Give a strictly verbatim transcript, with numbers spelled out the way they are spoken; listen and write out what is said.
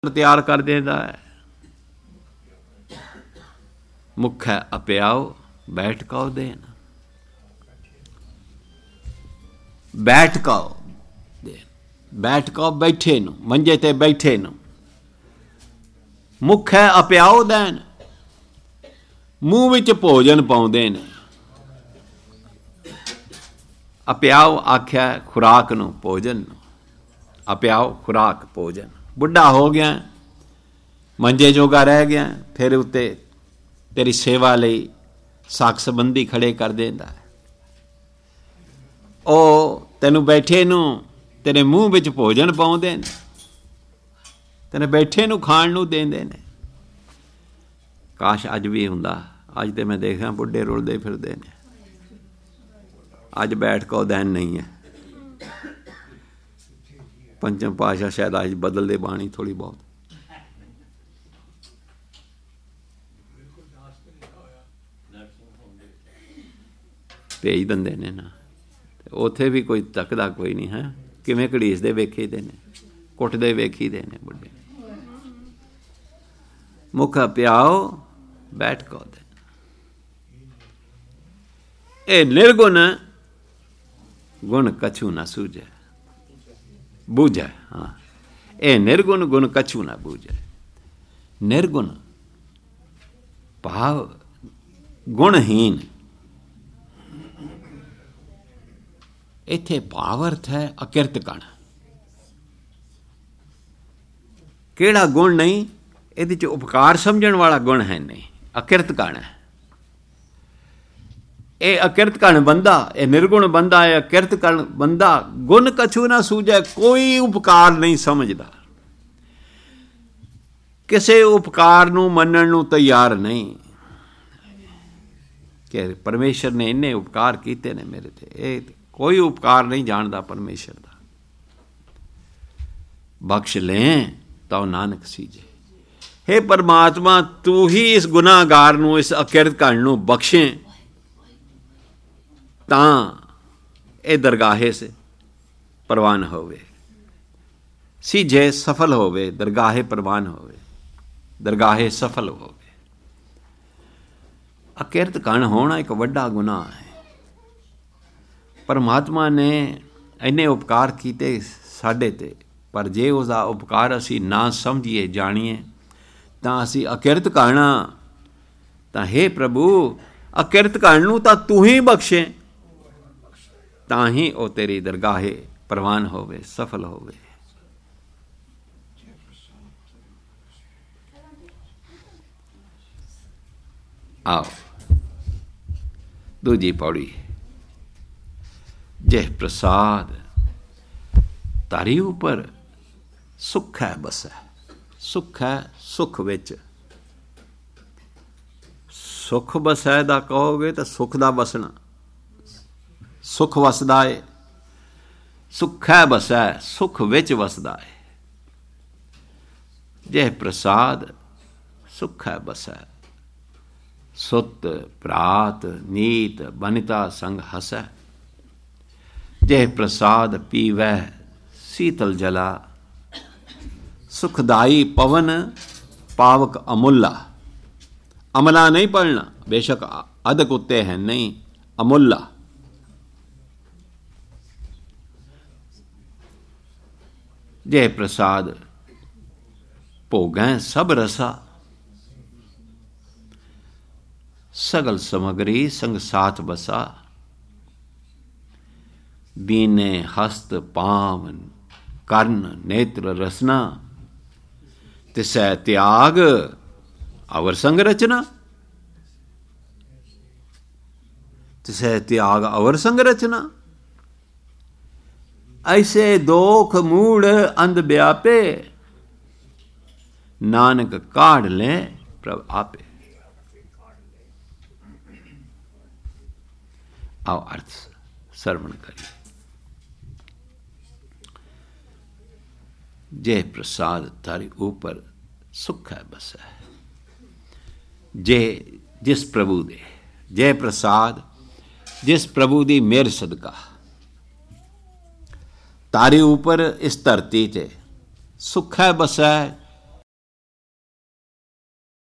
ਤਿਆਰ ਕਰ ਦਿੰਦਾ ਹੈ। ਮੁਖ ਹੈ ਅਪਿਆਓ ਬੈਠ ਕਉ ਦੇਨ, ਬੈਠ ਕਉ ਦੇਨ, ਬੈਠ ਕਉ ਬੈਠੇ ਨੂੰ, ਮੰਜੇ ਤੇ ਬੈਠੇ ਨੂੰ। ਮੁਖ ਹੈ ਅਪਿਆਓ ਦੇਨ, ਮੂੰਹ ਵਿੱਚ ਭੋਜਨ ਪਾਉਂਦੇ ਨੇ। ਅਪਿਆਓ ਆਖਿਆ ਖੁਰਾਕ ਨੂੰ, ਭੋਜਨ ਨੂੰ। ਅਪਿਆਓ ਖੁਰਾਕ ਭੋਜਨ। ਬੁੱਢਾ ਹੋ ਗਿਆ, ਮੰਜੇ ਜੋਗਾ ਰਹਿ ਗਿਆ, ਫਿਰ ਉੱਤੇ ਤੇਰੀ ਸੇਵਾ ਲਈ ਸਾਕ ਸੰਬੰਧੀ ਖੜੇ ਕਰ ਦਿੰਦਾ ਹੈ। ਉਹ ਤੈਨੂੰ ਬੈਠੇ ਨੂੰ ਤੇਰੇ ਮੂੰਹ ਵਿੱਚ ਭੋਜਨ ਪਾਉਂਦੇ ਨੇ, ਤੈਨੂੰ ਬੈਠੇ ਨੂੰ ਖਾਣ ਨੂੰ ਦਿੰਦੇ ਨੇ। ਕਾਸ਼ ਅੱਜ ਵੀ ਹੁੰਦਾ। ਅੱਜ ਤੇ ਮੈਂ ਦੇਖਦਾ ਬੁੱਢੇ ਰੁਲਦੇ ਫਿਰਦੇ ਨੇ। ਅੱਜ ਬੈਠ ਕਉ ਦੇਨ ਨਹੀਂ ਹੈ। ਪੰਚਮ ਪਾਤਸ਼ਾਹ ਸ਼ਾਇਦ ਅੱਜ ਬਦਲਦੇ ਬਾਣੀ ਥੋੜ੍ਹੀ ਬਹੁਤ। ਭੇਜ ਦਿੰਦੇ ਨੇ ਨਾ, ਉੱਥੇ ਵੀ ਕੋਈ ਤੱਕਦਾ ਕੋਈ ਨਹੀਂ ਹੈ। ਕਿਵੇਂ ਘੜੀਸਦੇ ਵੇਖੀ ਦੇ ਨੇ, ਕੁੱਟਦੇ ਵੇਖੀ ਦੇ ਨੇ ਬੁੱਢੇ। ਮੁਖ ਪਿਆਓ ਬੈਠ ਕਉ ਦੇਨ। ਇਹ ਨਿਰਗੁਣ ਗੁਣ ਕਛੂ ਨਾ ਸੂਝੈ ਬੂਝੈ। ਹਾਂ, ਇਹ ਨਿਰਗੁਣ ਗੁਣ ਕਛੂ ਨਾ ਬੂਝੈ। ਨਿਰਗੁਣ ਭਾਵ ਗੁਣਹੀਨ। ਇੱਥੇ ਭਾਵ ਅਰਥ ਹੈ ਅਕਿਰਤ ਕਣ। ਕਿਹੜਾ ਗੁਣ ਨਹੀਂ, ਇਹਦੇ ਚ ਉਪਕਾਰ ਸਮਝਣ ਵਾਲਾ ਗੁਣ ਹੈ ਨਹੀਂ, ਅਕਿਰਤ ਕਣ ਹੈ। ਇਹ ਅਕਿਰਤ ਕਣ ਬੰਦਾ, ਇਹ ਨਿਰਗੁਣ ਬੰਦਾ, ਇਹ ਅਕਿਰਤ ਕਣ ਬੰਦਾ ਗੁਣ ਕਛੂ ਨਾ ਸੂਝੈ, ਕੋਈ ਉਪਕਾਰ ਨਹੀਂ ਸਮਝਦਾ, ਕਿਸੇ ਉਪਕਾਰ ਨੂੰ ਮੰਨਣ ਨੂੰ ਤਿਆਰ ਨਹੀਂ। ਕਿ ਪਰਮੇਸ਼ਰ ਨੇ ਇੰਨੇ ਉਪਕਾਰ ਕੀਤੇ ਨੇ ਮੇਰੇ ਤੇ, ਇਹ ਕੋਈ ਉਪਕਾਰ ਨਹੀਂ ਜਾਣਦਾ ਪਰਮੇਸ਼ਰ ਦਾ। ਬਖਸ਼ ਲੈ ਤਾਂ ਨਾਨਕ ਸੀਜੇ। ਹੇ ਪਰਮਾਤਮਾ, ਤੂੰ ਹੀ ਇਸ ਗੁਨਾਹਗਾਰ ਨੂੰ, ਇਸ ਅਕਿਰਤ ਕਣ ਨੂੰ ਬਖਸ਼ੇ ਤਾਂ ਇਹ ਦਰਗਾਹੇ ਸੇ ਪ੍ਰਵਾਨ ਹੋਵੇ। ਸੀਜੇ ਸਫਲ ਹੋਵੇ, ਦਰਗਾਹੇ ਪ੍ਰਵਾਨ ਹੋਵੇ, ਦਰਗਾਹੇ ਸਫਲ ਹੋਵੇ। ਅਕਿਰਤ ਕਣ ਹੋਣਾ ਇੱਕ ਵੱਡਾ ਗੁਨਾਹ ਹੈ। ਪਰਮਾਤਮਾ ਨੇ ਇੰਨੇ ਉਪਕਾਰ ਕੀਤੇ ਸਾਡੇ ਤੇ, ਪਰ ਜੇ ਉਸਦਾ ਉਪਕਾਰ ਅਸੀਂ ਨਾ ਸਮਝੀਏ, ਜਾਣੀਏ, ਤਾਂ ਅਸੀਂ ਅਕਿਰਤ ਕਣ। ਤਾਂ ਹੇ ਪ੍ਰਭੂ, ਅਕਿਰਤ ਕਣ ਨੂੰ ਤਾਂ ਤੂੰ ਹੀ ਬਖਸ਼ੇ, ਤਾਂ ਹੀ ਉਹ ਤੇਰੀ ਦਰਗਾਹੇ ਪ੍ਰਵਾਨ ਹੋਵੇ, ਸਫਲ ਹੋਵੇ। ਆਓ ਦੂਜੀ ਪੌੜੀ। ਜੇ ਪ੍ਰਸਾਦ ਤਾਰੀ ਉੱਪਰ ਸੁੱਖ ਹੈ ਬਸੈ। ਸੁੱਖ ਹੈ, ਸੁੱਖ ਵਿੱਚ। ਸੁੱਖ ਬਸੈ ਦਾ ਕਹੋਗੇ ਤਾਂ ਸੁੱਖ ਦਾ ਬਸਣਾ, ਸੁੱਖ ਵਸਦਾ ਏ। ਸੁੱਖ ਹੈ ਬਸੈ, ਸੁੱਖ ਵਿੱਚ ਵਸਦਾ ਏ। ਜੇ ਪ੍ਰਸਾਦ ਸੁੱਖ ਹੈ ਬਸੈ। ਸੁਤ ਪ੍ਰਾਤ ਨੀਤ ਬਨਿਤਾ ਸੰਗ ਹਸੈ। ਜੇ ਪ੍ਰਸਾਦ ਪੀਵੈ ਸੀਤਲ ਜਲਾ। ਸੁਖਦਾਈ ਪਵਨ ਪਾਵਕ ਅਮੁੱਲਾ। ਅਮਲਾ ਨਹੀਂ ਪੜ੍ਹਨਾ, ਬੇਸ਼ੱਕ ਅਦਕ ਉੱਤੇ ਹੈ, ਨਹੀਂ, ਅਮੁੱਲਾ। ਜੇ ਪ੍ਰਸਾਦ ਭੋਗੈ ਸਭ ਰਸਾ। ਸਗਲ ਸਮਗਰੀ ਸੰਗ ਸਾਥ ਬਸਾ। ਬੀਨੇ ਹਸਤ ਪਾਵਨ ਕਰਨ ਨੇਤਰ ਰਸਨਾ। ਤਿਸੈ ਤਿਆਗ ਅਵਰ ਸੰਗ ਰਚਨਾ। ਤਿਸੈ ਤਿਆਗ ਅਵਰ ਸੰਗ ਰਚਨਾ। ਐਸੇ ਦੋਖ ਮੂੜ ਅੰਧ ਵਿਆਪੇ। ਨਾਨਕ ਕਾਢ ਲੈ ਪ੍ਰਭ ਆਪੇ। ਆਓ ਅਰਥ ਸਰਵਣ ਕਰੀਏ। ਜੇ ਪ੍ਰਸਾਦ ਤਾਰੇ ਉੱਪਰ ਸੁੱਖ ਹੈ ਬਸੈ। ਜੇ ਜਿਸ ਪ੍ਰਭੂ ਦੇ, ਜੇ ਪ੍ਰਸਾਦ ਜਿਸ ਪ੍ਰਭੂ ਦੀ ਮਿਹਰ ਸਦਕਾ ਤਾਰੇ ਉੱਪਰ ਇਸ ਧਰਤੀ ਤੇ ਸੁੱਖ ਹੈ ਬਸੈ,